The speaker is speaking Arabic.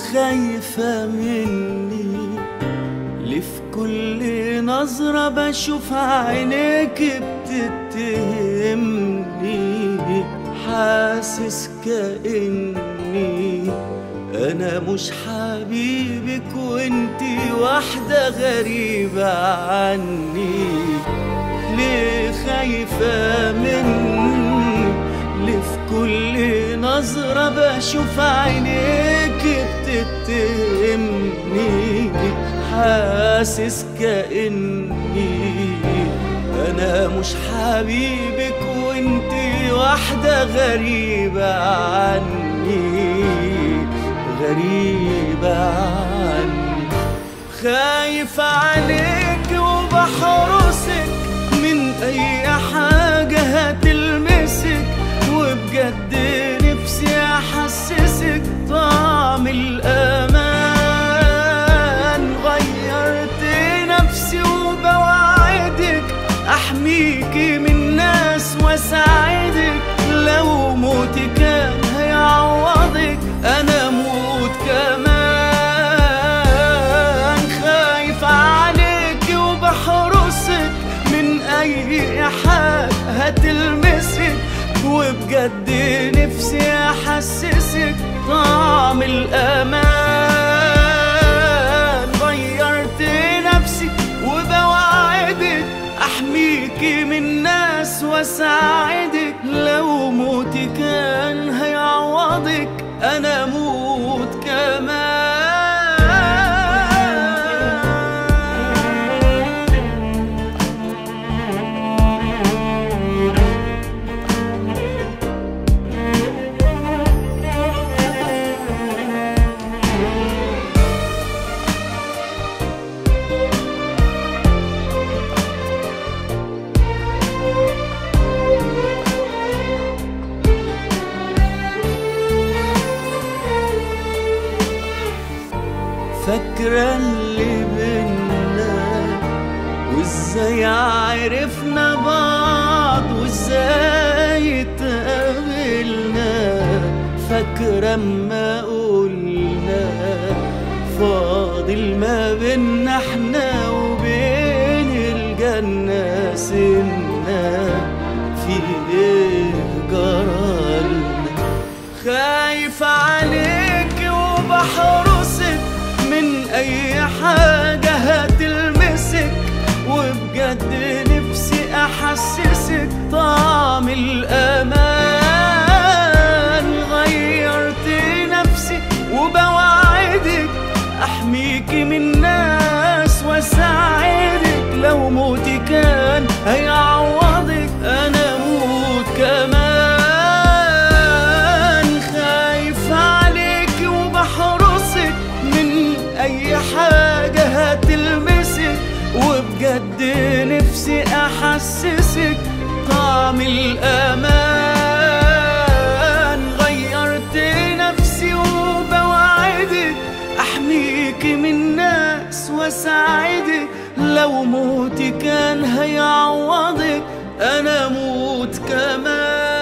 خايفة مني؟ ليه في كل نظرة بشوف عينيك بتتهمني؟ حاسس كأني أنا مش حبيبك وانتي واحدة غريبة عني. ليه خايفة مني؟ ليه في كل نظرة بشوف عينيك بتتهمني؟ حاسس كأني أنا مش حبيبك وانتي واحدة غريبة عني، غريبة عني. خايف عليك وبحرسك من أي حاجة هتلمسك، وبجد نفسي أحسسك طعم الأمان. غيرت نفسي وبوعدك أحميكي من ناس وأساعدك، لو موتي كان هيعوضك أنا أموت كمان. خايف عليك وبحرسك من أي حاجة هتلمسك، وبجد نفسي أحسسك طعم الأمان. غيرت نفسي وبوعدك أحميكي من ناس وأساعدك، لو موتي كان هيعوضك أنا أموت كمان. فاكرة اللي بينا وازاي عرفنا بعض وازاي اتقابلنا؟ فاكرة اما قلنا فاضل ما بينا احنا وبين الجنة سنة، في ايه جرالنا؟ خايف عليك وبحرسك من أي حاجة هتلمسك، وبجد نفسي أحسسك طعم الأمان. غيرت نفسي وبوعدك أحميكي من ناس وأساعدك، لو موتي كان هيعوضك أنا أموت كمان. خايف عليك وبحرسك من أي حاجة هتلمسك، وبجد نفسي أحسسك طعم الأمان. غيرت نفسي وبوعدك أحميكي من ناس وأساعدك، لو موتي كان هيعوضك أنا أموت كمان.